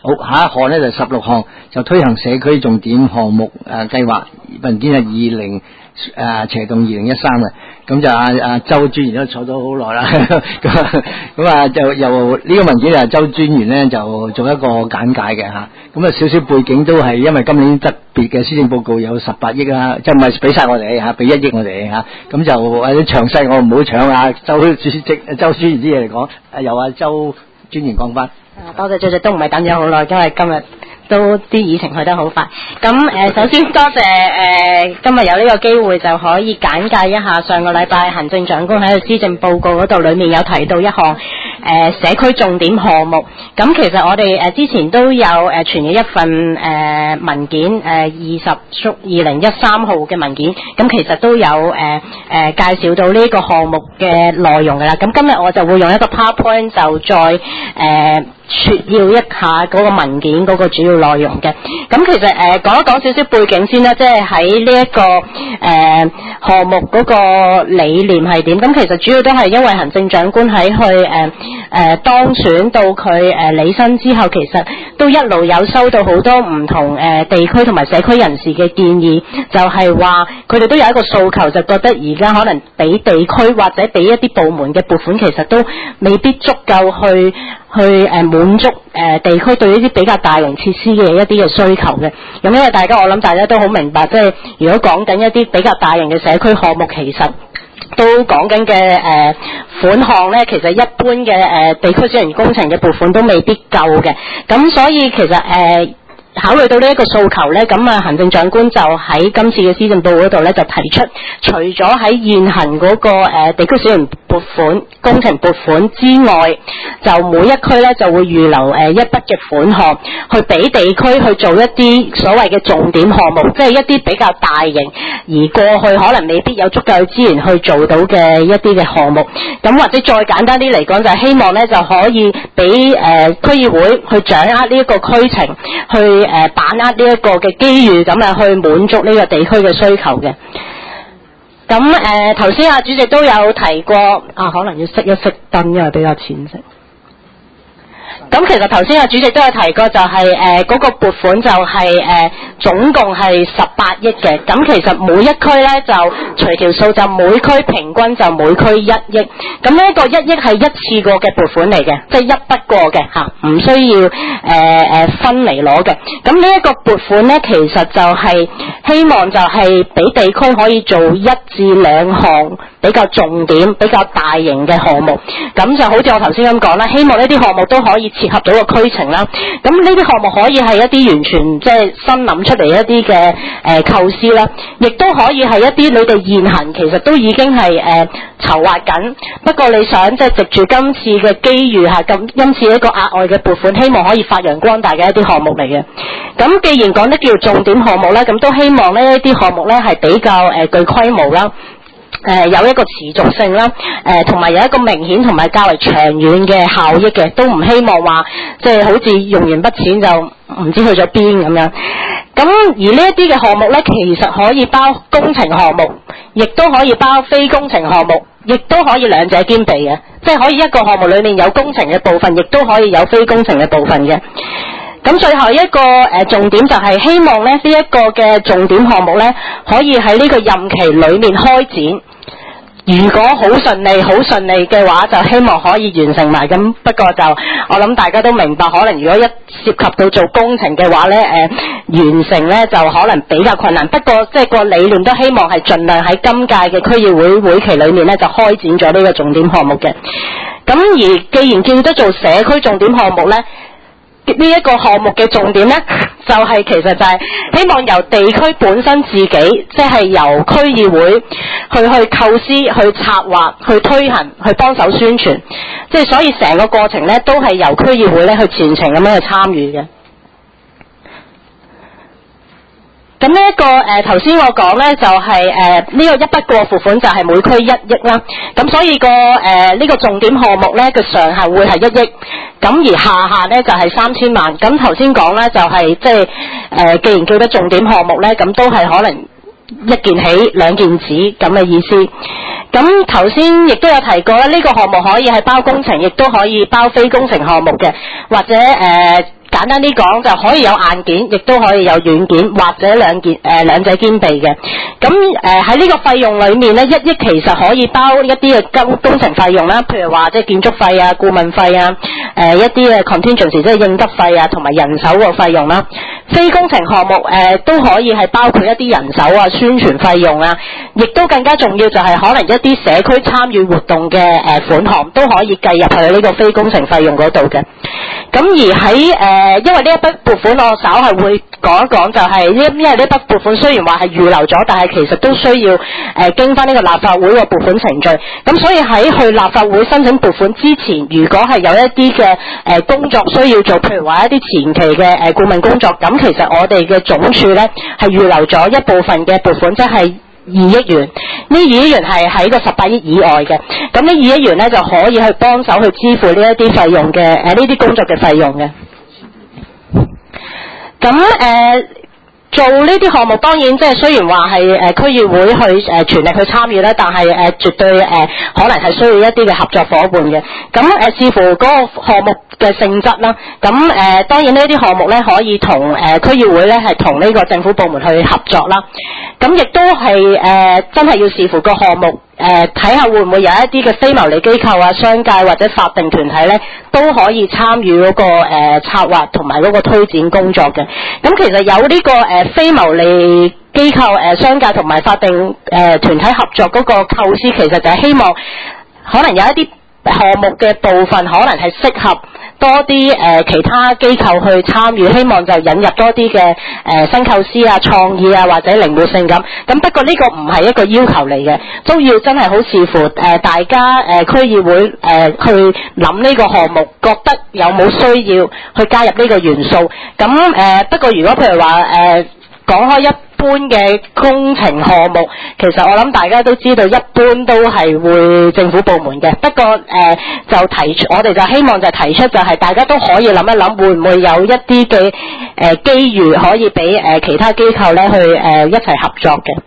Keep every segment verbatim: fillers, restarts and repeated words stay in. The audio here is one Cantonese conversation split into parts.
好，下一項咧就十六項，就推行社區重點項目誒計劃，文件係二零誒斜動二零一三嘅。咁就阿阿周專員都坐咗好耐啦，咁咁啊就由呢個文件就周專員咧就做一個簡介嘅吓，咁啊少少背景都係因為今年特別嘅施政報告有十八億啦，即係唔係俾晒我哋吓，俾一億我哋吓，咁就誒啲詳細我唔好搶啊，周主席周專員啲嘢嚟講，由阿周專員講翻。 多謝主席，都唔係等咗好耐，因為今日都啲議程去得好快。咁誒、呃，首先多謝誒、呃、今日有呢個機會就可以簡介一下上個禮拜行政長官喺個施政報告嗰度裏面有提到一項誒、呃、社區重點項目。咁其實我哋誒、呃、之前都有誒傳咗一份誒、呃、文件誒二十縮二零一三號嘅文件，咁其實都有誒誒、呃呃、介紹到呢個項目嘅內容噶啦。咁今日我就會用一個 PowerPoint 就再誒。呃撮要一下嗰個文件嗰個主要內容嘅。咁其實誒講一講少少背景先啦，即係喺呢一個誒、呃、項目嗰個理念係點。咁其實主要都係因為行政長官喺佢誒誒當選到佢誒履新之後，其實都一路有收到好多唔同誒、呃、地區同埋社區人士嘅建議，就係話佢哋都有一個訴求，就覺得而家可能俾地區或者俾一啲部門嘅撥款，其實都未必足夠去去誒、呃、滿足誒、呃、地區對呢啲比較大型設施嘅一啲嘅需求嘅。咁因為大家我諗大家都好明白，即係如果講緊一啲比較大型嘅社區項目，其實都講緊嘅誒款項咧，其實一般嘅誒、呃、地區小型工程嘅撥款都未必夠嘅。咁所以其實誒、呃考慮到呢一個訴求咧，咁啊行政長官就喺今次嘅施政報告嗰度咧就提出，除咗喺現行嗰、那個誒、呃、地區小型撥款工程撥款之外，就每一區咧就會預留誒、呃、一筆嘅款項，去俾地區去做一啲所謂嘅重點項目，即係一啲比較大型而過去可能未必有足夠資源去做到嘅一啲嘅項目。咁或者再簡單啲嚟講，就係、是、希望咧就可以俾誒、呃、區議會去掌握呢一個區情，去誒、呃、把握呢一個嘅機遇，咁啊去滿足呢個地區嘅需求嘅。咁誒頭先阿主席都有提過，啊可能要熄一熄燈，因為比較淺色。咁其實頭先阿主席都有提過，就係誒嗰個撥款就係、是、誒、呃、總共係十八億嘅。咁其實每一區咧就除條數，就每區平均就每區一億。咁呢一個一億係一次過嘅撥款嚟嘅，即係一筆過嘅嚇，唔需要誒誒、呃、分嚟攞嘅。咁呢一個撥款咧，其實就係希望就係俾地區可以做一至兩項比較重點、比較大型嘅項目。咁就好似我頭先咁講啦，希望呢啲項目都可以切合到個區情啦。咁呢啲項目可以係一啲完全即係新諗出嚟一啲嘅誒構思啦，亦都可以係一啲你哋現行其實都已經係誒、呃、籌劃緊，不過你想即係藉住今次嘅機遇嚇，咁今次一個額外嘅撥款，希望可以發揚光大嘅一啲項目嚟嘅。咁既然講得叫重點項目啦，咁都希望呢一啲項目咧係比較誒、呃、具規模啦。誒、呃、有一個持續性啦，誒同埋有一個明顯同埋較為長遠嘅效益嘅，都唔希望話即係好似用完筆錢就唔知去咗邊咁樣。咁而呢一啲嘅項目咧，其實可以包工程項目，亦都可以包非工程項目，亦都可以兩者兼備嘅，即係可以一個項目裡面有工程嘅部分，亦都可以有非工程嘅部分嘅。咁最後一個誒、呃、重點就係希望咧呢一、這個嘅重點項目咧，可以喺呢個任期裡面開展。如果好順利、好順利嘅話，就希望可以完成埋。咁不過就我諗大家都明白，可能如果一涉及到做工程嘅話咧，誒、呃、完成咧就可能比較困難。不過即係個理念都希望係盡量喺今屆嘅區議會會期裡面咧就開展咗呢個重點項目嘅。咁而既然叫得做社區重點項目咧，呢、這、一個項目嘅重點咧，就係、是、其實就係希望由地區本身自己，即係由區議會去去構思、去策劃、去推行、去幫手宣傳，即係所以成個過程咧都係由區議會咧去全程咁樣去參與嘅。咁呢一個誒頭先我講咧就係誒呢個一筆過付款就係每區一億啦，咁所以個誒呢、呃這個重點項目咧嘅上限會係一億，咁而下限咧就係三千萬。咁頭先講咧就係即係誒既然叫得重點項目咧，咁都係可能一件起兩件止咁嘅意思。咁頭先亦都有提過咧，呢、這個項目可以係包工程，亦都可以包非工程項目嘅，或者誒、呃、 簡單啲講，就可以有硬件，亦都可以有軟件，或者兩件誒兩者兼備嘅。咁誒喺呢個費用裏面咧，一億其實可以包一啲嘅工工程費用啦，譬如話即係建築費啊、顧問費啊、誒、呃、一啲嘅 contingency 即係應急費啊，同埋人手個費用啦。非工程項目誒、呃、都可以係包括一啲人手啊、宣傳費用啊，亦都更加重要就係可能一啲社區參與活動嘅誒、呃、款項都可以計入去呢個非工程費用嗰度嘅。咁而喺誒、呃，因為呢一筆撥款我稍係會講一講，就係因因為呢筆撥款雖然話係預留咗，但係其實都需要誒、呃、經翻呢個立法會個撥款程序。咁所以喺去立法會申請撥款之前，如果係有一啲嘅誒工作需要做，譬如話一啲前期嘅誒顧問工作，咁其實我哋嘅總署咧係預留咗一部分嘅撥款，即係二億元，呢二億元係喺個十八億以外嘅，咁呢二億元咧就可以去幫手去支付呢一啲費用嘅，誒呢啲工作嘅費用嘅。咁誒、呃、做呢啲項目當然即係雖然話係誒區議會去誒、呃、全力去參與啦，但係誒、呃、絕對誒、呃、可能係需要一啲嘅合作夥伴嘅。咁誒、呃、視乎嗰個項目嘅性質啦，咁誒、呃、當然呢啲項目咧可以同誒、呃、區議會咧係同呢個政府部門去合作啦。咁亦都係誒、呃、真係要視乎個項目誒睇下會唔會有一啲嘅非牟利機構啊、商界或者法定團體咧都可以參與嗰個誒、呃、策劃同埋嗰個推展工作嘅。咁其實有呢、這個誒、呃、非牟利機構誒、呃、商界同埋法定誒、呃、團體合作嗰個構思，其實就係希望可能有一啲項目嘅部分可能係適合多啲誒、呃、其他機構去參與，希望就引入多啲嘅誒新構思啊、創意啊或者靈活性咁。咁不過呢個唔係一個要求嚟嘅，都要真係好視乎誒、呃、大家誒、呃、區議會誒、呃、去諗呢個項目，覺得有冇需要去加入呢個元素。咁誒、呃、不過如果譬如話誒講開一般嘅工程項目，其實我諗大家都知道，一般都係會政府部門嘅。不過誒、呃、就提出，我哋就希望就提出就係大家都可以諗一諗，會唔會有一啲嘅誒機遇可以俾誒、呃、其他機構咧去誒、呃、一齊合作嘅。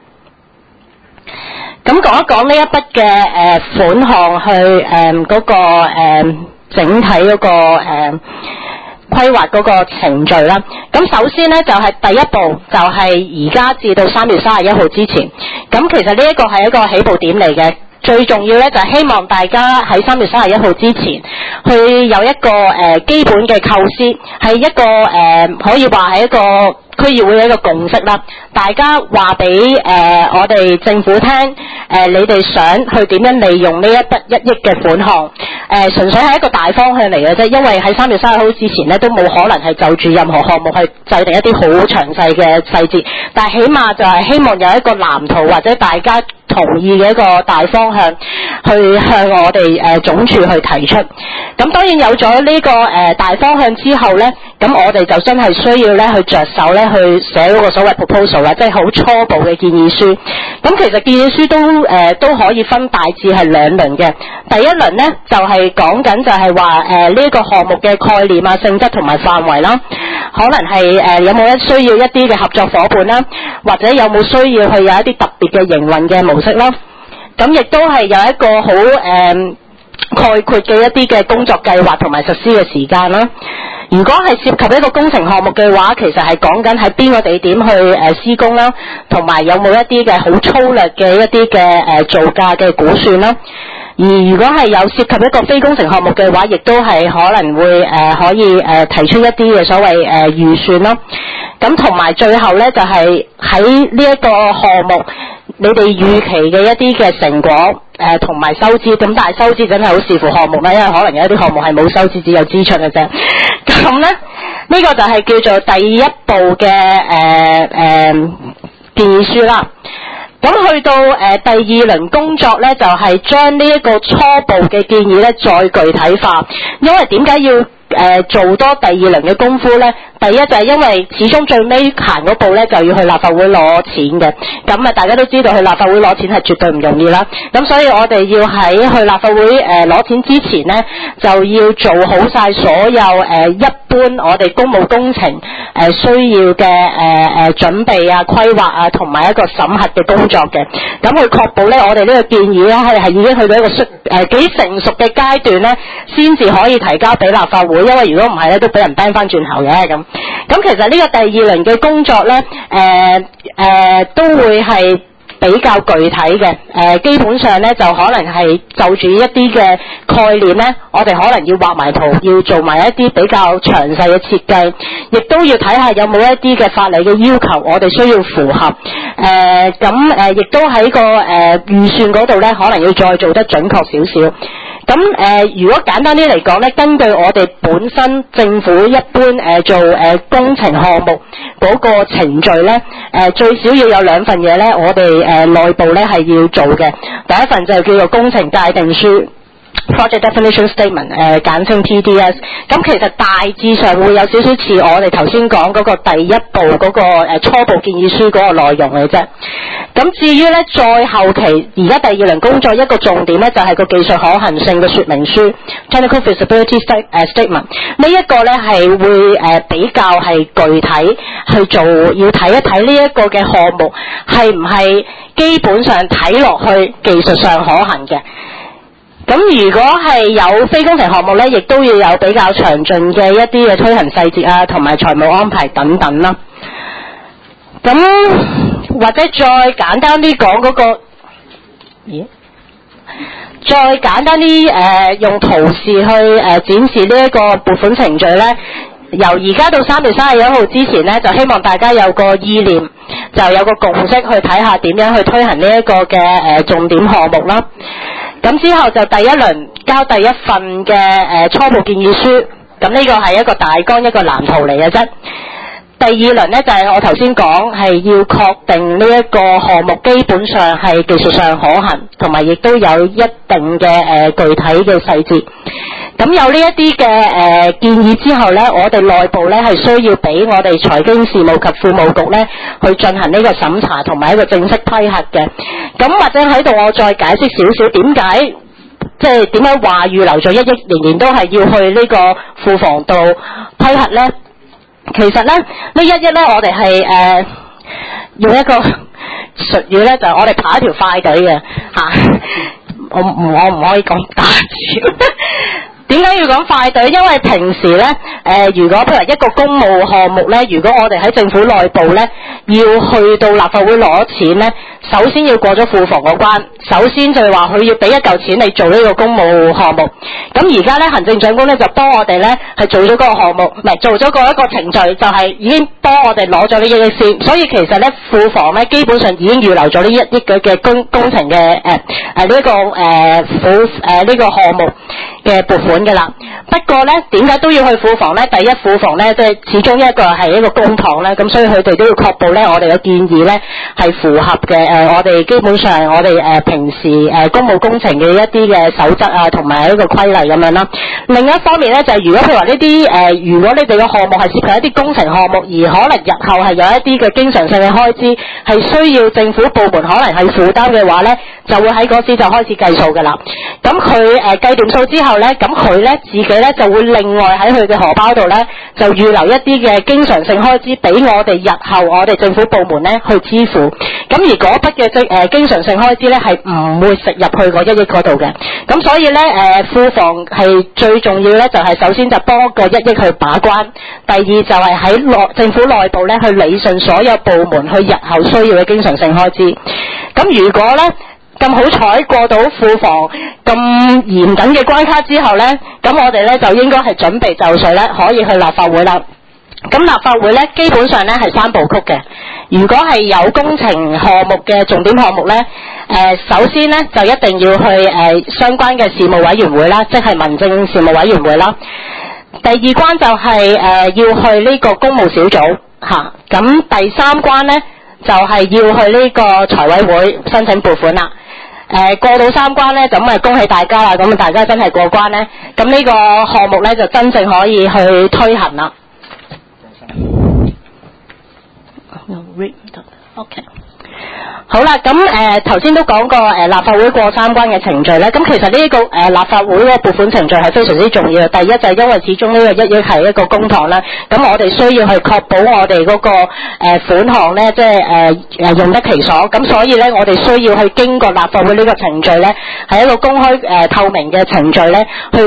咁講一講呢一筆嘅誒、呃、款項去誒嗰、呃那個誒、呃、整體嗰、那個誒。呃規劃嗰個程序啦，咁首先呢，就係、是、第一步就係而家至到三月三十一號之前，咁其實呢一個係一個起步點嚟嘅，最重要呢，就係、是、希望大家喺三月三十一號之前去有一個誒、呃、基本嘅構思，係一個誒、呃、可以話係一個區議會嘅一個共識啦，大家話俾誒我哋政府聽，誒、呃、你哋想去點樣利用呢一筆一億嘅款項，誒、呃、純粹係一個大方向嚟嘅啫，因為喺三月三十號之前咧都冇可能係就住任何項目去制定一啲好詳細嘅細節，但係起碼就係希望有一個藍圖或者大家同意嘅一個大方向，去向我哋誒、呃、總署去提出。咁當然有咗呢、這個誒、呃、大方向之後咧，咁我哋就真係需要咧去着手咧去寫嗰個所謂 proposal 啦，即係好初步嘅建議書。咁其實建議書都誒、呃、都可以分大致係兩輪嘅。第一輪咧就係講緊就係話誒呢一個項目嘅概念啊、性質同埋範圍啦，可能係誒、呃、有冇一需要一啲嘅合作夥伴啦，或者有冇需要去有一啲特別嘅營運嘅模式啦。咁亦都係有一個好誒、呃、概括嘅一啲嘅工作計劃同埋實施嘅時間啦。如果係涉及一個工程項目嘅話，其實係講緊喺邊個地點去誒、呃、施工啦，同埋有冇一啲嘅好粗略嘅一啲嘅誒造價嘅估算啦。而如果係有涉及一個非工程項目嘅話，亦都係可能會誒、呃、可以誒、呃、提出一啲嘅所謂誒、呃、預算咯。咁同埋最後咧就係喺呢一個項目，你哋預期嘅一啲嘅成果誒同埋收支，咁但係收支真係好視乎項目啦，因為可能有一啲項目係冇收支，只有支出嘅啫。咁咧呢、呢個就係叫做第一步嘅誒誒建議書啦。咁去到誒、呃、第二輪工作咧，就係將呢一個初步嘅建議咧再具體化，因為點解要誒、呃、做多第二輪嘅功夫咧？第一就係因為始終最尾行嗰步咧就要去立法會攞錢嘅，咁啊大家都知道去立法會攞錢係絕對唔容易啦。咁所以我哋要喺去立法會誒攞、呃、錢之前咧，就要做好晒所有誒、呃、一般我哋公務工程誒、呃、需要嘅誒誒準備啊、規劃啊同埋一個審核嘅工作嘅。咁去確保咧我哋呢個建議咧係係已經去到一個熟誒幾成熟嘅階段咧，先至可以提交俾立法會會，因為如果唔係咧，都俾人 ban 翻轉頭嘅咁。咁其實呢個第二輪嘅工作咧，誒、呃、誒、呃、都會係比較具體嘅，誒、呃、基本上咧就可能係就住一啲嘅概念咧，我哋可能要畫埋圖，要做埋一啲比較詳細嘅設計，亦都要睇下有冇一啲嘅法例嘅要求，我哋需要符合。誒咁誒，亦都喺個誒、呃、預算嗰度咧，可能要再做得準確少少。咁誒、呃，如果簡單啲嚟講咧，根據我哋本身政府一般誒、呃、做誒、呃、工程項目嗰個程序咧，誒、呃、最少要有兩份嘢咧，我哋誒、呃、內部咧係要做嘅。第一份就叫做工程界定書 （Project Definition Statement），誒、呃、簡稱 P D S。咁其實大致上會有少少似我哋頭先講嗰個第一步嗰、那個、呃、初步建議書嗰個內容嚟啫。咁至於咧，再後期而家第二輪工作一個重點咧，就係、是、個技術可行性嘅說明書 （Technical Feasibility Statement）。呢一個咧係會誒、呃、比較係具體去做，要睇一睇呢一個嘅項目係唔係基本上睇落去技術上可行嘅。咁如果係有非工程項目咧，亦都要有比較詳盡嘅一啲嘅推行細節啊，同埋財務安排等等啦。咁或者再簡單啲講嗰個，咦？再簡單啲誒、呃，用圖示去誒、呃、展示呢一個撥款程序咧。由而家到三月三十一號之前咧，就希望大家有個意念，就有個共識去睇下點樣去推行呢一個嘅誒、呃、重點項目啦。咁之後就第一輪交第一份嘅誒、呃、初步建議書，咁呢個係一個大綱一個藍圖嚟嘅啫。第二輪呢，就係、是、我頭先講係要確定呢一個項目基本上係技術上可行，同埋亦都有一定嘅誒、呃、具體嘅細節。咁有呢一啲嘅誒建議之後呢，我哋內部呢係需要俾我哋財經事務及庫務局呢去進行呢個審查同埋一個正式批核嘅。咁或者喺度我再解釋少少點解，即係點解話預留咗一億，仍然都係要去呢個庫房度批核呢？其實咧，呢一億咧，我哋係誒用一個術語咧，就係、我哋排一條快隊嘅嚇。我唔我唔可以講大字。點解要講快隊？因為平時咧，誒、呃，如果譬如一個公務項目咧，如果我哋喺政府內部咧，要去到立法會攞錢咧，首先要過咗庫房嗰關，首先就係話佢要俾一嚿錢你做呢個公務項目。咁而家咧，行政長官咧就幫我哋咧係做咗嗰個項目，唔係做咗個一個程序，就係、是、已經幫我哋攞咗呢一億先。所以其實咧，庫房咧基本上已經預留咗呢一億嘅嘅工工程嘅誒誒呢一個誒庫誒呢個項目嘅撥款嘅啦。不過咧，點解都要去庫房咧？第一，庫房咧即係始終一個係一個公帑咧，咁所以佢哋都要確保咧，我哋嘅建議咧係符合嘅。誒、呃，我哋基本上我哋誒、呃、平時誒、呃、公務工程嘅一啲嘅守則啊，同埋一個規例咁樣啦。另一方面咧，就係、是、如果譬如話呢啲誒，如果你哋嘅項目係涉及一啲工程項目，而可能日後係有一啲嘅經常性嘅開支係需要政府部門可能係負擔嘅話咧，就會喺嗰時就開始計數㗎啦。咁佢誒計掂數之後咧，咁佢咧自己咧就會另外喺佢嘅荷包度咧就預留一啲嘅經常性開支俾我哋日後我哋政府部門咧去支付。咁而嗰筆嘅即誒經常性開支咧係唔會食入去嗰一億嗰度嘅。咁所以咧誒庫房係最重要咧，就係首先就幫個一億去把關，第二就係喺內政府內部咧去理順所有部門去日後需要嘅經常性開支。咁如果咧咁好彩過到庫房咁嚴謹嘅關卡之後呢，咁我哋呢就應該係準備就緒呢，可以去立法會啦。咁立法會呢，基本上呢係三部曲嘅。如果係有工程項目嘅重點項目呢，呃、首先呢就一定要去誒、呃、相關嘅事務委員會啦，即係民政事務委員會啦。第二關就係、是、誒、呃、要去呢個公務小組嚇。咁、啊、第三關呢，就係、是、要去呢個財委會申請撥款啦。誒、呃、過到三關咧，咁啊恭喜大家啦！咁啊大家真係過關咧，咁呢個項目咧就真正可以去推行啦。OK。好啦，咁誒頭先都講過誒、呃、立法會過三關嘅程序咧，咁其實呢、這、一個誒、呃、立法會嗰個撥款程序係非常之重要嘅。第一就係因為始終呢個一億係一個公帑啦，咁我哋需要去確保我哋嗰、那個誒、呃、款項咧，即係誒誒用得其所。咁所以咧，我哋需要去經過立法會呢個程序咧，係一個公開誒、呃、透明嘅程序咧，去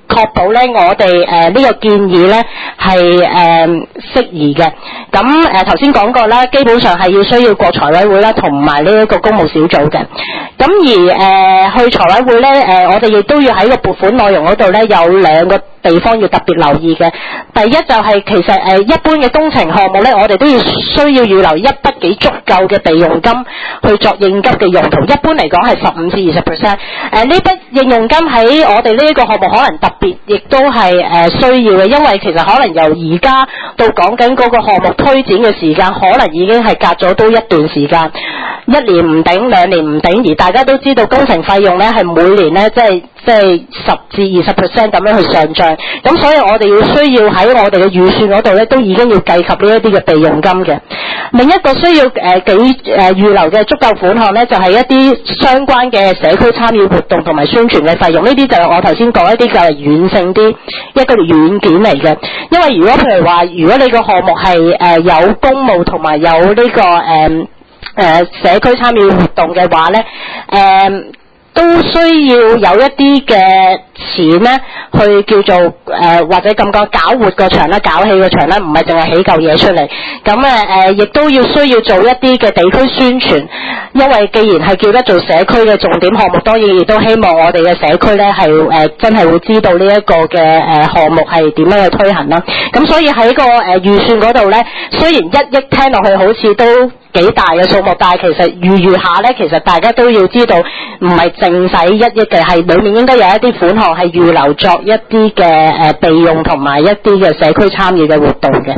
確保咧我哋誒呢個建議咧係誒適宜嘅。咁誒頭先講過啦，基本上係要需要過財委會啦，同埋呢一個公務小組嘅。咁而誒、呃、去財委會咧，誒、呃、我哋亦都要喺個撥款內容嗰度咧有兩個地方要特別留意嘅。第一就係其實誒、呃、一般嘅工程項目咧，我哋都要需要預留一筆幾足夠嘅備用金去作應急嘅用途。一般嚟講係十五至二十 percent。誒呢筆應用金喺我哋呢一個項目可能特別，亦都係誒、呃、需要嘅，因為其實可能由而家到講緊嗰個項目推展嘅時間，可能已經係隔咗都一段時間，一年唔頂，兩年唔頂，而大家都知道工程費用咧係每年咧即係即係十至二十 percent 咁樣去上漲，咁所以我哋要需要喺我哋嘅預算嗰度咧都已經要計及呢一啲嘅備用金嘅。另一個需要誒、呃、幾誒、呃、預留嘅足夠款項咧，就係、是、一啲相關嘅社區參與活動同埋宣傳嘅費用，呢啲就係我頭先講一啲較為軟性啲一個軟件嚟嘅。因為如果譬如話，如果你個項目係誒、呃、有公務同埋有呢、這個誒誒、呃、社區參與活動嘅話咧，誒、呃都需要有一啲嘅錢咧，去叫做誒、呃、或者咁講搞活個場啦，搞起個場啦，唔係淨係起嚿嘢出嚟。咁誒誒，亦都要需要做一啲嘅地區宣傳，因為既然係叫得做社區嘅重點項目，當然亦都希望我哋嘅社區咧係誒真係會知道呢一個嘅誒項目係點樣去推行啦。咁所以喺個誒預算嗰度咧，雖然一億聽落去好似都幾大嘅數目，但係其實預預下咧，其實大家都要知道，唔係淨使一億嘅，係裡面應該有一啲款項係預留作一啲嘅誒備用同埋一啲嘅社區參與嘅活動嘅。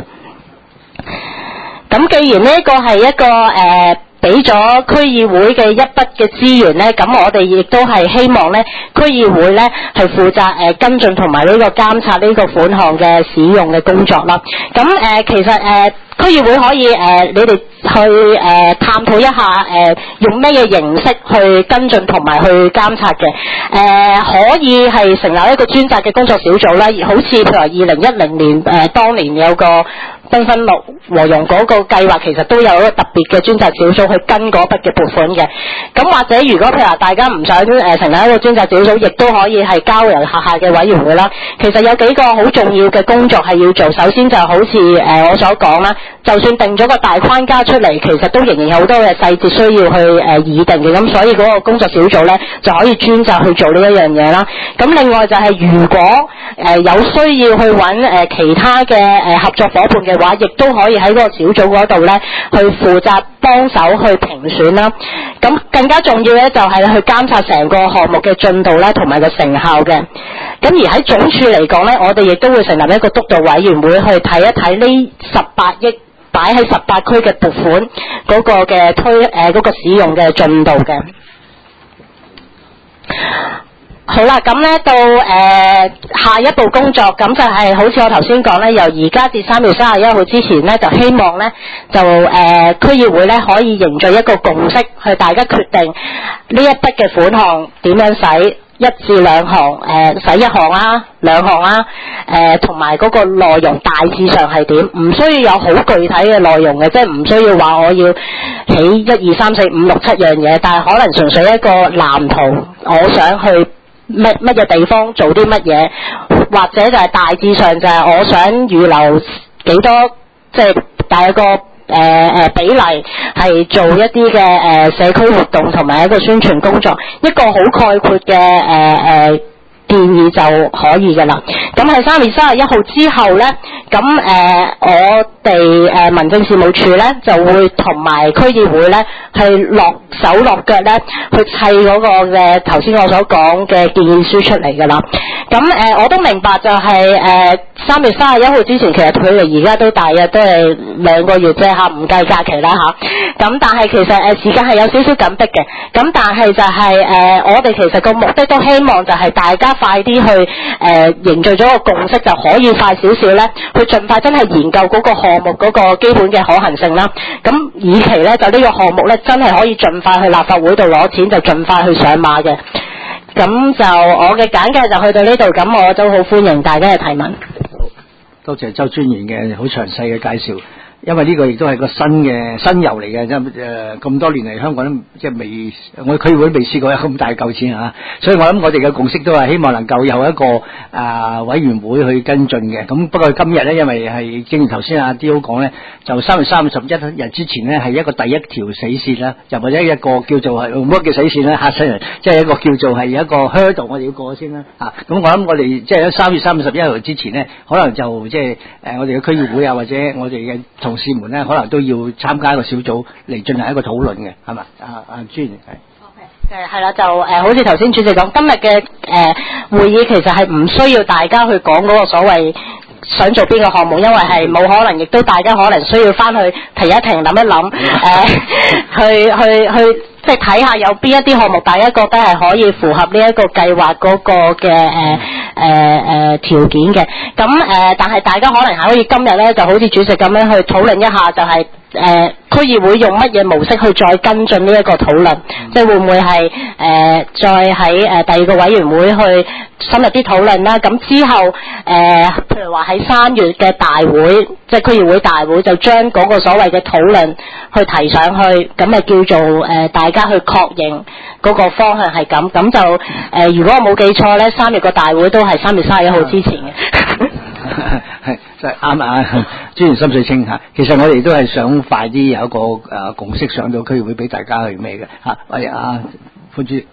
咁既然呢個係一個誒俾咗區議會嘅一筆嘅資源咧，咁我哋亦都係希望咧區議會咧係負責誒、呃、跟進同埋呢個監察呢個款項嘅使用嘅工作啦。咁誒、呃、其實誒、呃、區議會可以誒、呃、你哋去誒、呃、探討一下誒、呃、用咩嘢形式去跟進同埋去監察嘅。誒、呃、可以係成立一個專責嘅工作小組啦，好似譬如話二零一零年誒、呃、當年有個繽紛樂和融嗰個計劃，其實都有一個特別嘅專責小組去跟嗰筆嘅撥款嘅。咁或者如果譬如話大家唔想誒、呃、成立一個專責小組，亦都可以係交由轄下嘅委員會啦。其實有幾個好重要嘅工作係要做。首先就好似誒、呃、我所講啦，就算定咗個大框架出嚟，其實都仍然有好多嘅細節需要去誒、呃、擬定嘅。咁所以嗰個工作小組咧就可以專責去做呢一樣嘢啦。咁另外就係如果誒、呃、有需要去揾誒、呃、其他嘅誒、呃、合作夥伴嘅話，亦都可以喺嗰個小組嗰度咧去負責幫手去評選啦。咁更加重要咧就係去監察成個項目嘅進度啦，同埋個成效嘅。咁而喺總署嚟講咧，我哋亦都會成立一個督導委員會去睇一睇呢十八億擺喺十八區嘅撥款嗰個嘅推誒嗰、呃嗰個使用嘅進度嘅。好啦，咁咧到誒、呃、下一步工作，咁就係好似我頭先講咧，由而家至三月三十一號之前咧，就希望咧就誒、呃、區議會咧可以凝聚一個共識，去大家決定呢一筆嘅款項點樣使，一至兩項誒使一項啊，兩項啊，誒同埋嗰個內容大致上係點，唔需要有好具體嘅內容嘅，即係唔需要話我要起一二三四五六七樣嘢，但係可能純粹一個藍圖，我想去乜乜嘢地方做啲乜嘢，或者就係大致上就係我想預留幾多，即係大個誒誒比例係做一啲嘅誒社區活動同埋一個宣傳工作，一個好概括嘅誒誒建議就可以㗎啦。咁喺三月三十一號之後咧，咁誒、呃、我哋誒、呃、民政事務處咧就會同埋區議會咧係落手落腳咧去砌嗰個嘅頭先我所講嘅建議書出嚟㗎啦。咁誒、呃、我都明白就係誒三月三十一號之前，其實佢哋而家都大約都係兩個月啫嚇，唔計假期啦嚇。咁但係其實誒、呃、時間係有少少緊迫嘅。咁但係就係、是、誒、呃、我哋其實個目的都希望就係大家快啲去誒、呃、凝聚咗個共識，就可以快少少咧，去盡快真係研究嗰個項目嗰個基本嘅可行性啦。咁以期咧就呢個項目咧真係可以盡快去立法會度攞錢，就盡快去上馬嘅。咁就我嘅簡介就去到呢度，咁我都好歡迎大家嘅提問。 多謝周專員嘅好詳細嘅介紹。 因為呢個亦都係個新嘅新遊嚟嘅，即係誒咁多年嚟香港都即係未，我區議會未試過有咁大嚿錢啊，所以我諗我哋嘅共識都係希望能夠有一個啊、呃、委員會去跟進嘅。咁不過今日咧，因為係正如頭先阿 D.O 講咧，就三月三十一日之前咧係一個第一條死線啦，又或者一個叫做係乜嘅死線啦，嚇親人，即係一個叫做係一個 hurdle 我哋要過先啦。啊，咁我諗我哋即係喺三月三十一號之前咧，可能就即係誒我哋嘅區議會啊，或者我哋嘅同事們咧，可能都要參加一個小組嚟進行一個討論嘅，係嘛？啊啊朱係。 誒係啦，就誒、呃、好似頭先主席講，今日嘅誒會議其實係唔需要大家去講嗰個所謂想做邊個項目，因為係冇可能，亦都大家可能需要翻去停一停諗一諗，誒、呃、去去去即係睇下有邊一啲項目大家覺得係可以符合呢一個計劃嗰個嘅誒誒誒條件嘅。咁誒、呃，但係大家可能係可以今日咧就好似主席咁樣去討論一下，就係、是。誒、呃、區議會用乜嘢模式去再跟進呢一個討論，即係會唔會係誒、呃、再喺誒、呃、第二個委員會去深入啲討論啦？咁之後誒、呃、譬如話喺三月嘅大會，即係區議會大會，就將嗰個所謂嘅討論去提上去，咁咪叫做誒、呃、大家去確認嗰個方向係咁，咁就誒、呃、如果我冇記錯咧，三月個大會都係三月三十一號之前嘅。 係即係啱啊！專員心水清嚇，其實我哋都係想快啲有一個誒、呃、共識上到區議會俾大家去咩嘅嚇。喂啊，副主席，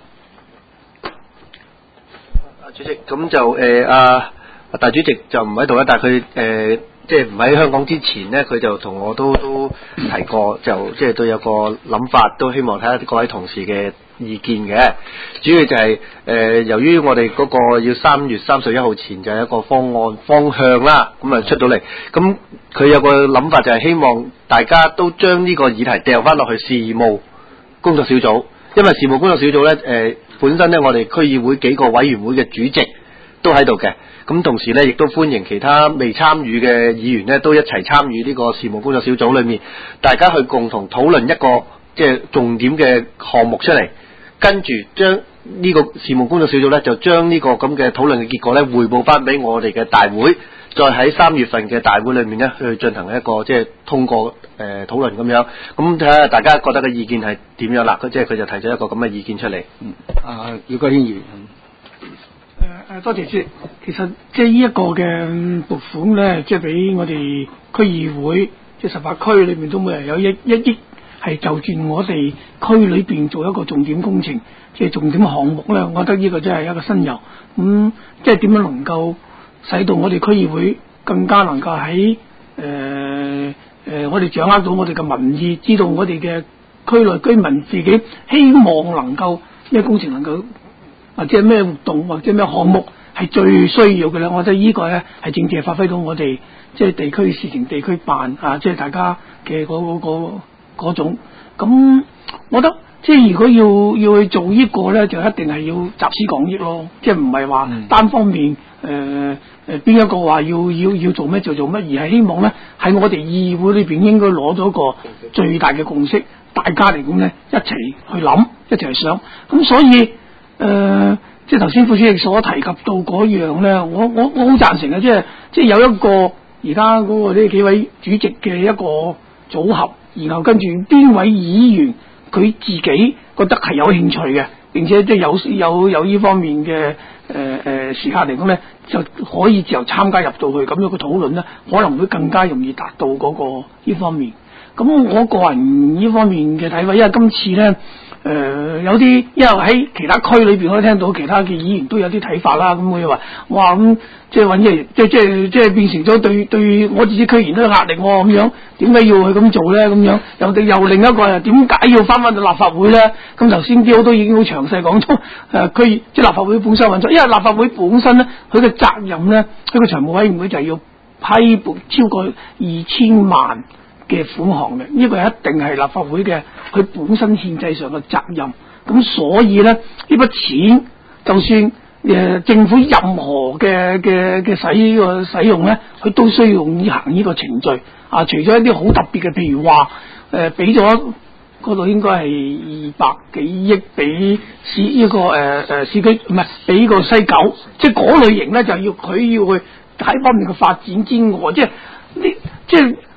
啊主席，咁就誒啊啊大主席就唔喺度啦，但係佢誒即係唔喺香港之前咧，佢就同我都都提過，就即係都有個諗法，都希望睇下各位同事嘅意見嘅。主要就係、是、誒、呃，由於我哋嗰個要三月三十一號前就有一個方案方向啦，咁啊出到嚟，咁佢有個諗法就係希望大家都將呢個議題掉翻落去事務工作小組，因為事務工作小組咧誒、呃、本身咧我哋區議會幾個委員會嘅主席都喺度嘅，咁同時咧亦都歡迎其他未參與嘅議員咧都一齊參與呢個事務工作小組裏面，大家去共同討論一個即係重點嘅項目出嚟。跟住將呢個事務工作小組咧，就將呢個咁嘅討論嘅結果咧，匯報翻俾我哋嘅大會，再喺三月份嘅大會裏面咧，去進行一個即係通過誒討論咁樣。咁睇下大家覺得嘅意見係點樣啦？佢即係佢就提咗一個咁嘅意見出嚟。 嗯，啊，姚國軒議員。 誒誒，多謝主席。其實即係呢一個嘅撥款咧，即係俾我哋區議會，即係十八區裏面都每人有一一億。係就住我哋區裏邊做一個重點工程，即係重點項目咧，我覺得呢個真係一個新猷。咁、嗯、即係點樣能夠使到我哋區議會更加能夠喺誒誒，我哋掌握到我哋嘅民意，知道我哋嘅區內居民自己希望能夠咩工程能夠或者咩活動或者咩項目係最需要嘅咧。我覺得呢個咧係正正發揮到我哋即係地區事情地區辦啊，即係大家嘅嗰嗰個。嗰種咁，我覺得即係如果要要去做呢個咧，就一定係要集思廣益咯，即係唔係話單方面誒誒邊一個話要要要做咩就做乜，而係希望咧喺我哋議會裏邊應該攞到一個最大嘅共識，大家嚟講咧一齊去諗，一齊去想。咁所以誒、呃，即係頭先副主席所提及到嗰樣咧，我我我好贊成嘅，即係即係有一個而家嗰個呢幾位主席嘅一個組合。然後跟住邊位議員佢自己覺得係有興趣嘅，並且即係有有有呢方面嘅誒誒時刻嚟講咧，就可以自由參加入到去，咁樣嘅討論咧，可能會更加容易達到嗰個呢方面。咁我個人呢方面嘅睇法，因為今次咧誒、呃、有啲，因為喺其他區裏邊可以聽到其他嘅議員都有啲睇法啦。咁佢話哇咁即係揾嘢，即係即係即係變成咗對對我自己區議員都有壓力喎咁樣。點解要去咁做咧？咁樣又哋又另一個又點解要翻返到立法會咧？咁頭先啲好多已經好詳細講咗誒區即係立法會本身運作，因為立法會本身咧佢嘅責任咧，佢個財務委員會就係要批撥超過二千萬嘅款項嘅，呢個係一定係立法會嘅佢本身憲制上嘅責任。咁所以咧呢筆錢就算誒、呃、政府任何嘅嘅嘅使個使用咧，佢都需要用行呢個程序啊。除咗一啲好特別嘅，譬如話誒俾咗嗰度應該係二百幾億俾市呢個誒誒市區唔係俾個西九，即係嗰類型咧就要佢要去喺方面嘅發展之外，即係呢即係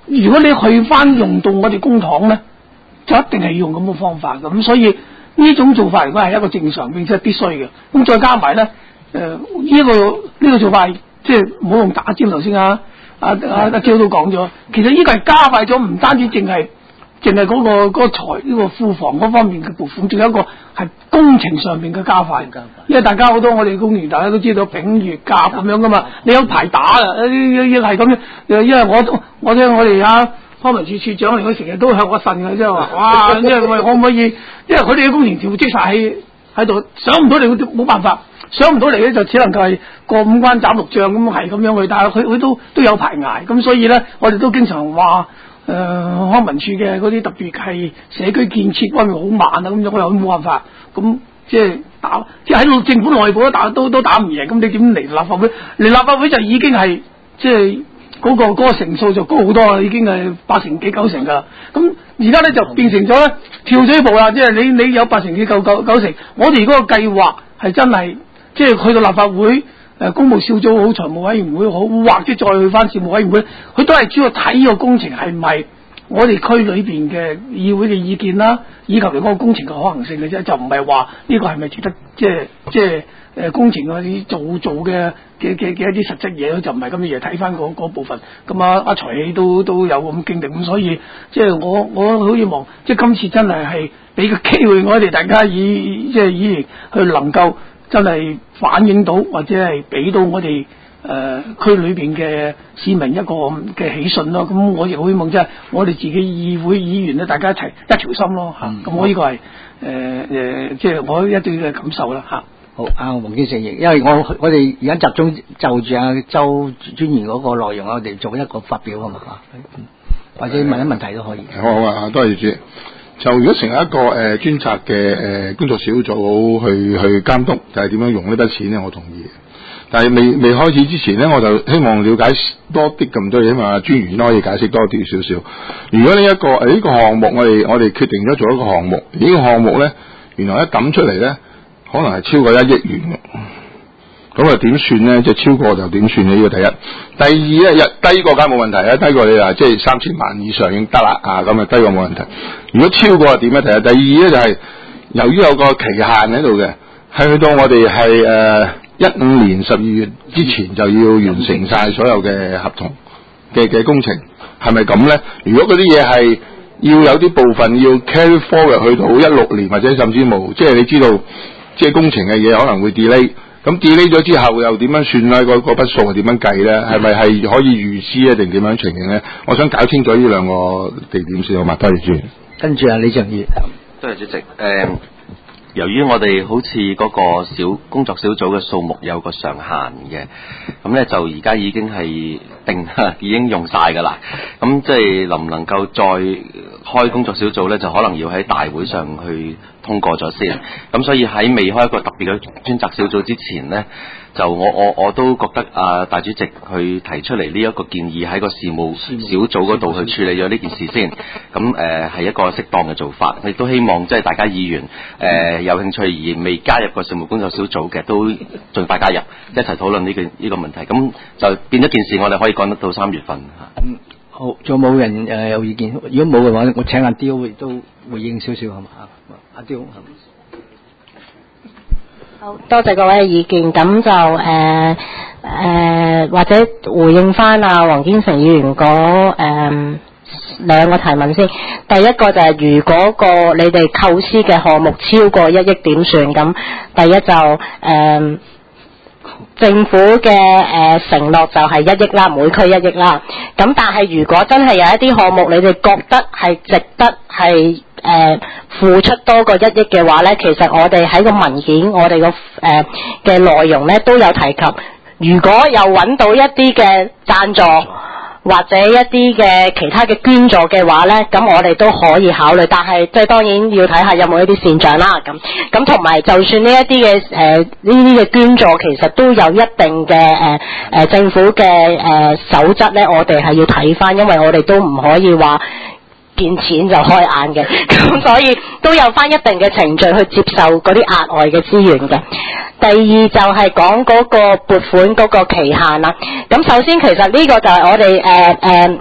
如果你去翻用到我哋公帑咧，就一定係用咁嘅方法嘅。咁所以呢種做法嚟講係一個正常並且係必須嘅。咁再加埋咧，誒、呃、呢、這個呢、這個做法即係唔好用打尖頭先啊！阿阿阿嬌都講咗，其實呢個係加快咗，唔單止淨係淨係嗰個嗰、那個財呢、這個庫房嗰方面嘅撥款，仲有一個係工程上面嘅加快。因為大家好多我哋工員大家都知道丙乙甲咁樣噶嘛，你有排打啊，亦係咁樣。因為我我聽我哋啊康文署署長嚟，佢成日都向我呻嘅，即係話哇，即係我可唔可以？因為佢哋嘅工程條積晒喺喺度，上唔到嚟冇辦法。上唔到嚟咧，就只能夠係過五關斬六將咁係咁樣去，但係佢佢都都有排捱，咁所以咧，我哋都經常話誒、呃、康文署嘅嗰啲特別係社區建設方面好慢啊，咁樣我又冇辦法，咁即係打即係喺政府內部都打都都打唔贏，咁你點嚟立法會？嚟立法會就已經係即係嗰個嗰、嗰個成數就高好多啦，已經係八成幾九成㗎啦。咁而家咧就變成咗咧跳水步啦，即係你你有八成幾九九九成，我哋嗰個計劃係真係。即係去到立法會，誒、呃、公務小組好，財務委員會好，或者再去翻事務委員會，佢都係主要睇呢個工程係唔係我哋區裏邊嘅議會嘅意見啦，以及嚟嗰個工程嘅可行性嘅啫，就唔係話呢個係咪值得即係即係誒工程嗰啲做做嘅嘅嘅嘅一啲實質嘢，就唔係咁嘅嘢，睇翻嗰部分。咁啊阿財氣都都有咁經歷，咁所以即係我我好希望，即係今次真係係俾個機會我哋大家以即係議員去能夠。真係反映到或者係俾到我哋誒、呃、區裏邊嘅市民一個嘅喜訊咯。咁我亦好希望即係我哋自己議會議員咧，大家一齊一條心咯嚇。咁、嗯、我呢個係誒誒，即係我一對嘅感受啦嚇。 好，阿黃堅成亦，因為我我哋而家集中就住阿周專員嗰個內容，我哋做一個發表好嘛嚇，或者問一問題都可以。 好啊，多謝主席。就如果成為一個誒、呃、專責嘅誒、呃、工作小組去去監督，就係點樣用呢筆錢咧？我同意。但係未未開始之前咧，我就希望了解多啲咁多嘢，希望專員都可以解釋多啲少少。如果呢、這、一個誒呢、呃這個項目，我哋我哋決定咗做一個項目，呢、這個項目咧，原來一抌出嚟咧，可能係超過一億元嘅。咁啊點算咧？即係超過就點算咧？呢個第一。第二咧，低過梗係冇問題啊，低過你話即係三千萬以上已經得啦啊，咁啊低過冇問題。如果超過點咧？第一。第二咧就係、是、由於有個期限喺度嘅，係去到我哋係誒一五年十二月之前就要完成晒所有嘅合同嘅嘅工程，係咪咁咧？如果嗰啲嘢係要有啲部分要 carry forward 去到一六年或者甚至冇，即係你知道，即係工程嘅嘢可能會 delay。咁 delay 咗之後又點樣算咧？嗰嗰筆數係點樣計咧？係咪係可以預知咧，定點樣情形咧？我想搞清楚呢兩個地點先好嘛？多謝主席。 跟住啊，李靜儀。 多謝主席。誒、呃，由於我哋好似嗰個小工作小組嘅數目有個上限嘅，咁咧就而家已經係定已經用晒㗎啦。咁即係能唔能夠再開工作小組咧？就可能要喺大會上去通過咗先，咁所以喺未開一個特別嘅專責小組之前呢，就我我我都覺得啊，大主席去提出嚟呢一個建議喺個事務小組嗰度去處理咗呢件事先，咁誒係一個適當嘅做法。亦都希望即係大家議員誒、呃、有興趣而未加入個事務工作小組嘅，都盡快加入，一齊討論呢個呢個問題。咁就變咗件事，我哋可以講得到三月份嚇。 嗯，好，仲有冇人誒有意見？如果冇嘅話，我請阿刁都回應少少係嘛？阿刁， 好多謝各位嘅意見，咁就誒誒、呃呃、或者回應翻阿黃堅成議員嗰誒兩個提問先。第一個就係如果個你哋構思嘅項目超過一億點算？咁第一就誒、呃、政府嘅誒、呃、承諾就係一億啦，每區一億啦。咁但係如果真係有一啲項目你哋覺得係值得係誒、呃、付出多過一億嘅話咧，其實我哋喺個文件，我哋個誒嘅內容咧都有提及。如果有揾到一啲嘅贊助或者一啲嘅其他嘅捐助嘅話咧，咁我哋都可以考慮。但係即係當然要睇下有冇一啲善長啦。咁咁同埋就算呢一啲嘅誒呢啲嘅捐助，其實都有一定嘅誒誒政府嘅誒、呃、守則咧，我哋係要睇翻，因為我哋都唔可以話見錢就開眼嘅，咁所以都有翻一定嘅程序去接受嗰啲額外嘅資源嘅。第二就係講嗰個撥款嗰個期限啦。咁首先其實呢個就係我哋誒誒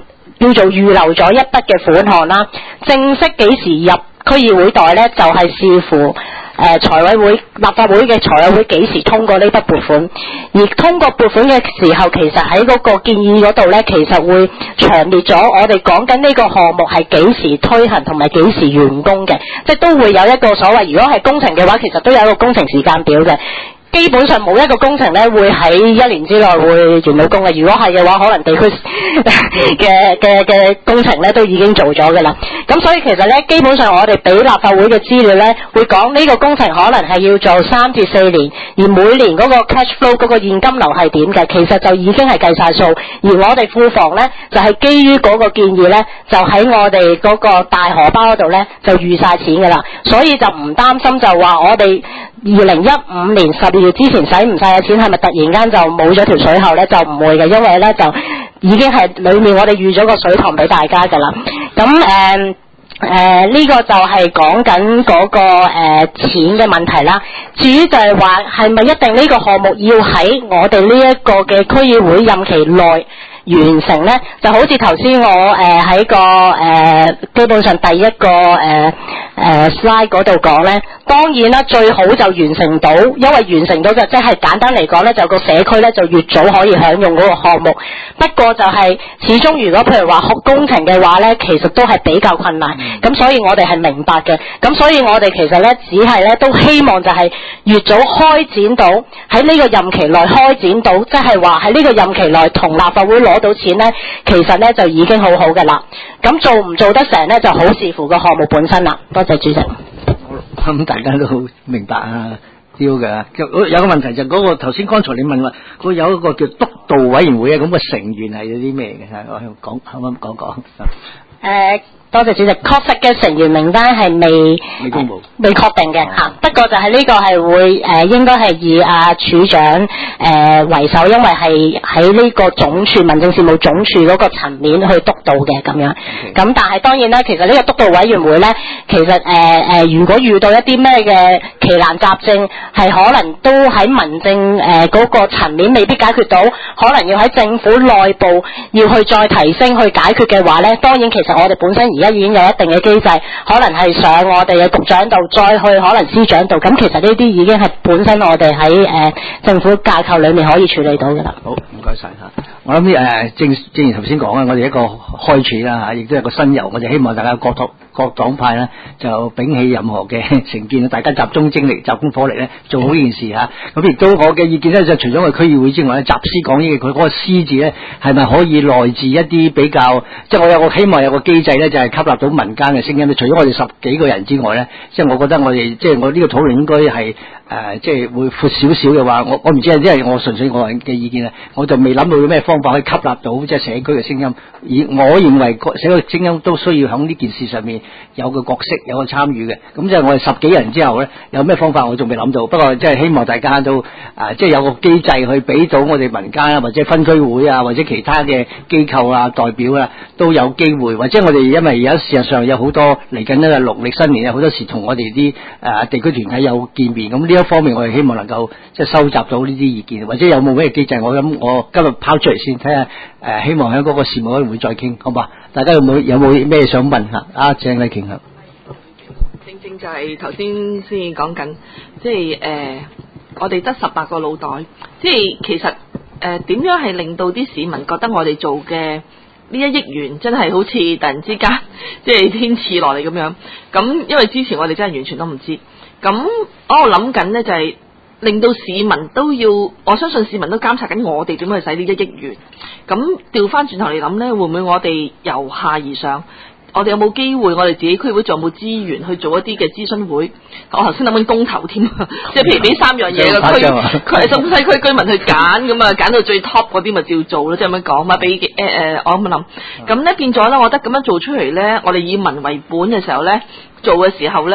叫做預留咗一筆嘅款項啦。正式幾時入區議會袋呢？就係、是、視乎誒財委會立法會嘅財委會幾時通過呢筆撥款，而通過撥款嘅時候，其實喺嗰個建議嗰度呢，其實會詳列咗我哋講緊呢個項目係幾時推行同埋幾時完工嘅，即係都會有一個所謂，如果係工程嘅話，其實都有一個工程時間表嘅。基本上冇一個工程咧會喺一年之內會完到工嘅，如果係嘅話，可能地區嘅嘅嘅工程咧都已經做咗㗎啦。咁所以其實咧，基本上我哋俾立法會嘅資料咧，會講呢個工程可能係要做三至四年，而每年嗰個 cash flow 嗰個現金流係點嘅，其實就已經係計晒數。而我哋庫房咧就係、是、基於嗰個建議咧，就喺我哋嗰個大荷包嗰度咧就預晒錢㗎啦，所以就唔擔心就話我哋二零一五年十二月之前使唔晒嘅錢係咪突然間就冇咗條水喉呢？就唔會嘅，因為呢就已經係裏面我哋預咗個水塘俾大家㗎啦。咁誒誒呢個就係講緊嗰個誒、呃、錢嘅問題啦。至於就係話係咪一定呢個項目要喺我哋呢一個嘅區議會任期內完成呢？就好似頭先我誒喺、呃、個誒、呃、基本上第一個誒誒、呃、slide 嗰度講呢，當然啦，最好就完成到，因為完成到嘅即係簡單嚟講呢，就個社區呢就越早可以享用嗰個項目。不過就係、是、始終如果譬如話工程嘅話呢，其實都係比較困難。咁所以我哋係明白嘅。咁所以我哋其實呢，只係呢都希望就係越早開展到喺呢個任期內開展到，即係話喺呢個任期內同立法會攞到錢呢，其實呢就已經好好㗎啦。咁做唔做得成呢，就好視乎個項目本身啦。多謝主席。 咁大家都好明白啊，丟嘅。有個問題就嗰、那個頭先剛才你問話，佢有一個叫督導委員會啊，咁、那個成員係有啲咩嘅？我講可唔可以講講？誒、 呃。多謝主席，確實嘅成員名單係未未公佈、呃， 未確定嘅嚇、哦。不過就係呢個係會誒、呃，應該係以阿、啊、處長誒、呃、為首，因為係喺呢個總署民政事務總署嗰個層面去督導嘅咁樣。咁、okay. 但係當然啦，其實呢個督導委員會咧，其實誒誒、呃，如果遇到一啲咩嘅奇難雜症，係可能都喺民政誒嗰、呃那個層面未必解決到，可能要喺政府內部要去再提升去解決嘅話咧，當然其實我哋本身而而家已經有一定嘅機制，可能係上我哋嘅局長度，再去可能司長度。咁其實呢啲已經係本身我哋喺誒政府架構裏面可以處理到嘅啦。 好，唔該晒嚇。我諗誒、呃、正正如頭先講啊，我哋一個開始啦嚇，亦都係個新猷。我哋希望大家各黨各黨派咧就摒棄任何嘅成見，大家集中精力、集中火力咧做好呢件事嚇。咁亦都我嘅意見咧，就除咗我哋區議會之外咧，集思廣益，佢嗰個思字咧係咪可以來自一啲比較，即係我有個希望有個機制咧，就係、是、吸納到民間嘅聲音。除咗我哋十幾個人之外咧，即係我覺得我哋即係我呢個討論應該係誒，即係會闊少少嘅話，我我唔知啊，因為我純粹我嘅意見啊，我就未諗到有咩方法可以吸納到即係社區嘅聲音。而我認為社區嘅聲音都需要喺呢件事上面有個角色，有個參與嘅。咁即係我哋十幾人之後咧，有咩方法我仲未諗到。不過即係希望大家都啊，即係有個機制去俾到我哋民間啊，或者分區會啊，或者其他嘅機構啊、代表啊，都有機會。或者我哋因為而家事實上有好多嚟緊呢個農曆新年啊，好多時同我哋啲誒地區團體有見面。咁呢一方面我哋希望能夠即係收集到呢啲意見，或者有冇咩機制？我諗我今日拋出嚟先，睇下誒，希望喺嗰個事務委員會再傾，好嘛？大家有冇有冇咩想問下？啊，鄭麗瓊啊， 正正就係頭先先講緊，即係誒、呃，我哋得十八個腦袋，即係其實誒點、呃、樣係令到啲市民覺得我哋做嘅呢一億元真係好似突然之間即係天賜落嚟咁樣。咁因為之前我哋真係完全都唔知。咁我諗緊呢就係、是、令到市民都要，我相信市民都監察緊我哋點樣去使呢一億元。咁調翻轉頭嚟諗呢，會唔會我哋由下而上？我哋有冇機會？我哋自己區會仲有冇資源去做一啲嘅諮詢會？我頭先諗緊公投添，即係譬如俾三樣嘢嘅區，佢係中西區居民去揀，咁啊揀到最 top 嗰啲咪照做咯，即係咁樣講嘛。俾誒誒，我咁樣諗，咁咧變咗咧，我覺得咁樣做出嚟咧，我哋以民為本嘅時候咧，做嘅時候咧，誒、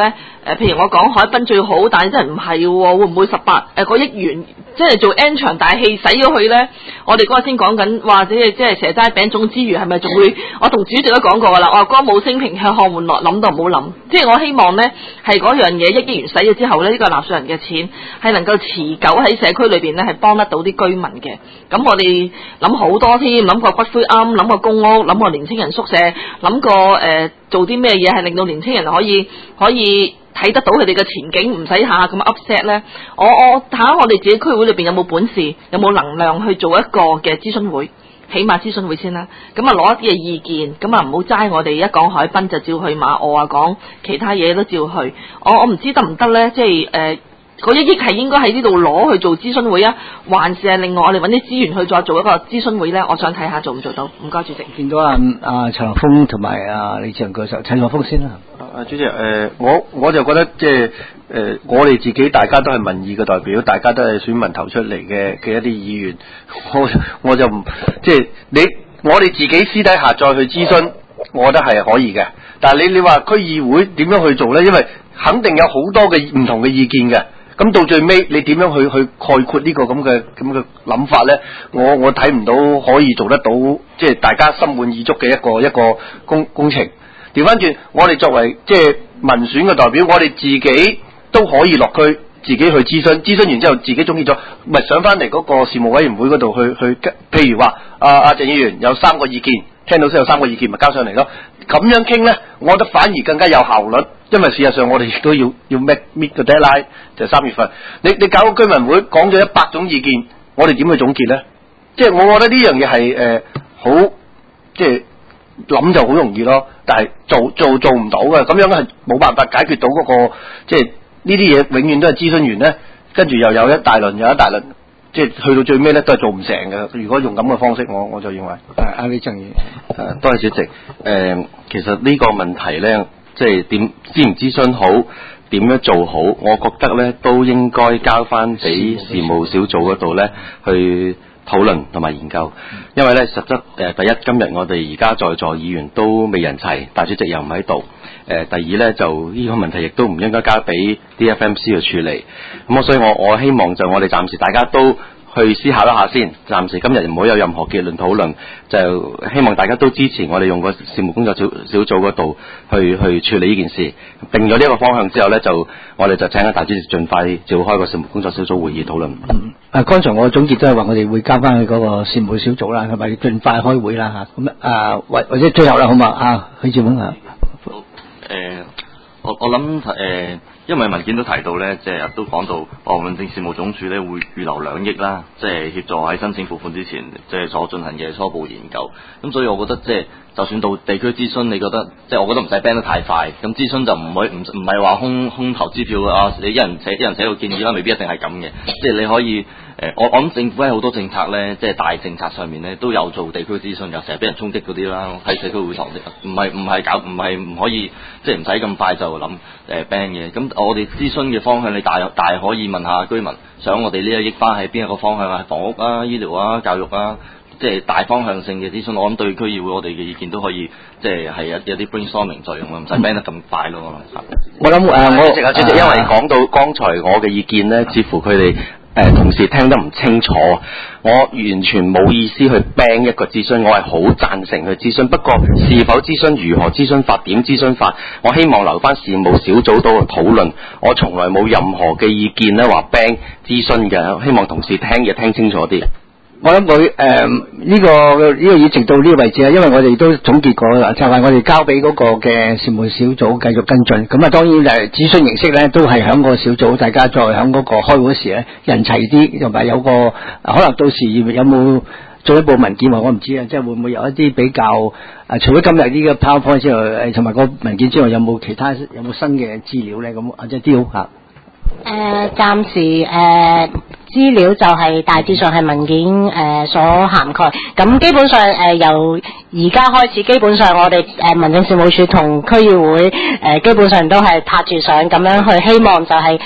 呃、譬如我講海濱最好，但係真係唔係喎，會唔會十八誒個億元即係做 N 場大戲使咗佢咧？我哋嗰日先講緊，或者即係蛇齋餅糭之餘，係咪仲會？我同主席都講過噶啦，我話歌舞升平向看門落，諗都唔好諗。即係我希望咧，係嗰樣嘢一億元使咗之後咧，呢、這個納稅人嘅錢係能夠持久喺社區裏邊咧，係幫得到啲居民嘅。咁我哋諗好多添，諗過骨灰龕，諗過公屋，諗過年青人宿舍，諗過誒、呃、做啲咩嘢係令到年青人可以可以睇得到佢哋嘅前景，唔使下下咁 upset 咧。我我睇下我哋自己區會裏邊有冇本事，有冇能量去做一個嘅諮詢會。起碼諮詢會先啦，咁啊攞一啲嘅意見，咁啊唔好齋我哋一講海濱就照去馬澳啊，講其他嘢都照去。我我唔知得唔得咧，即係誒嗰一億係應該喺呢度攞去做諮詢會啊，還是係另外我哋揾啲資源去再做一個諮詢會咧？我想睇下做唔做到。唔該主席。 見到啊啊陳學鋒同埋啊李志強教授，陳學鋒先啦。 啊主席誒、呃，我我就覺得即係誒，我哋自己大家都係民意嘅代表，大家都係選民投出嚟嘅嘅一啲議員，我我就唔即係你我哋自己私底下再去諮詢，我覺得係可以嘅。但係你你話區議會點樣去做咧？因為肯定有好多嘅唔同嘅意見嘅。咁到最尾，你點樣去去概括呢個咁嘅咁嘅諗法咧？我我睇唔到可以做得到，即係大家心滿意足嘅一個一個工工程。調翻轉，我哋作為即係民選嘅代表，我哋自己都可以落區自己去諮詢，諮詢完之後自己總結咗，咪上翻嚟嗰個事務委員會嗰度去去，譬如話阿阿鄭議員有三個意見，聽到先有三個意見，咪交上嚟咯。咁樣傾咧，我覺得反而更加有效率，因為事實上我哋亦都要要 make meet 個 deadline 就係三月份。你你搞個居民會講咗一百種意見，我哋點去總結咧？即係我覺得呢樣嘢係誒好，即係諗就好容易咯，但係做做做唔到嘅，咁樣係冇辦法解決到嗰個，即係呢啲嘢永遠都係諮詢完咧，跟住又有一大輪又一大輪。即係去到最尾咧，都係做唔成嘅。如果用咁嘅方式，我我就認為。 阿李正宇， 誒，多謝主席。誒、呃，其實呢個問題咧，即係點諮唔諮詢好，點樣做好，我覺得咧都應該交翻俾事務小組嗰度咧去討論同埋研究。因為咧，實質誒、呃，第一今日我哋而家在座議員都未人齊，大主席又唔喺度。誒、呃，第二咧就呢個問題亦都唔應該交俾 D F M C 去處理。咁所以我我希望就我哋暫時大家都去思考一下先，暫時今日唔好有任何結論討論，就希望大家都支持我哋用個事務工作小小組嗰度去去處理呢件事。定咗呢一個方向之後咧，就我哋就請阿大主席盡快召開個事務工作小組會議討論。 嗯，啊，剛才我總結都係話我哋會交翻去嗰個事務小組啦，係咪盡快開會啦嚇？咁啊，或或者最後啦，好嘛？啊，許智峯啊。 誒、呃，我我諗誒、呃，因為文件都提到咧，即係都講到，哦，民政事務總署咧會預留兩億啦，即係協助喺申請撥款之前，即係所進行嘅初步研究。咁所以我覺得即係，就算到地區諮詢，你覺得即係我覺得唔使 ban 得太快。咁諮詢就唔可以唔唔係話空空頭支票啊！你一人寫一人寫個建議啦，未必一定係咁嘅。即係你可以。誒，我我諗政府喺好多政策咧，即係大政策上面咧，都有做地區諮詢，又成日俾人衝擊嗰啲啦，喺社區會堂唔係唔係搞，唔係唔可以，即係唔使咁快就諗誒 ban 嘅。咁我哋諮詢嘅方向，你大大可以問下居民，想我哋呢一億花喺邊一個方向啊？房屋啊、醫療啊、教育啊，即係大方向性嘅諮詢。我諗對區議會我哋嘅意見都可以，即係係有啲 brainstorming 作用啊，唔使 ban 得咁快咯。 我諗誒，我主席啊，主席，因為講到剛才我嘅意見咧，似乎佢哋。誒同事聽得唔清楚，我完全冇意思去 ban 一個諮詢，我係好贊成去諮詢。不過是否諮詢、如何諮詢法、點諮詢法，我希望留翻事務小組度去討論。我從來冇任何嘅意見咧話 ban 諮詢嘅，希望同事聽嘅聽清楚啲。 我諗佢誒呢個呢、這個議程到呢個位置啊，因為我哋都總結過啦，就係、是、我哋交俾嗰個嘅事務小組繼續跟進。咁啊，當然誒諮詢形式咧，都係響個小組，大家再響嗰個開會時咧人齊啲，同埋有個可能到時有冇進一步文件話我唔知啊，即係會唔會有一啲比較誒、啊，除咗今日呢個 PowerPoint 之外，誒同埋個文件之外，有冇其他有冇新嘅資料咧？咁或者啲好嚇。 誒，暫時誒資料就係大致上係文件誒、呃、所涵蓋，咁基本上誒、呃、由而家開始，基本上我哋誒、呃、民政事務處同區議會誒、呃、基本上都係拍住上咁樣去，希望就係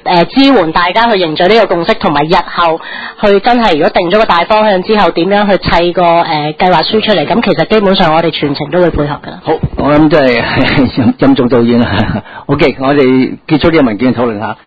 呃、支援大家去凝聚呢個共識，同埋日後去真係如果定咗個大方向之後，點樣去砌個誒、呃、計劃書出嚟？咁其實基本上我哋全程都會配合㗎啦。 好，我諗即係任任重道遠啦。OK，我哋結束呢個文件討論下。